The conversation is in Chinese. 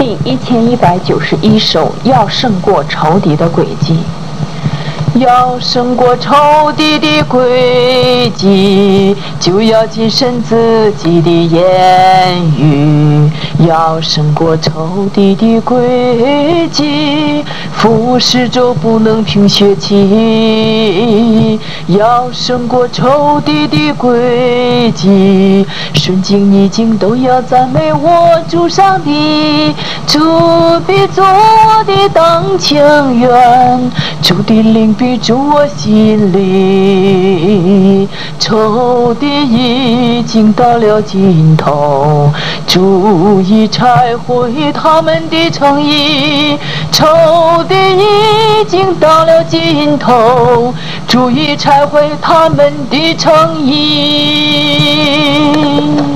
第1191首，要胜过仇敌的诡计。要胜过仇敌的诡计，就要谨慎自己的言语。要胜过仇敌的诡计，服侍就不能凭血气。要胜过仇敌的诡计，顺境逆境都要赞美我主上帝。主必做我的当情愿，主的灵必住我心里。仇敌已经到了尽头，主已拆毁他们的诚意。仇敌已经到了尽头，主已拆毁他们的诚意。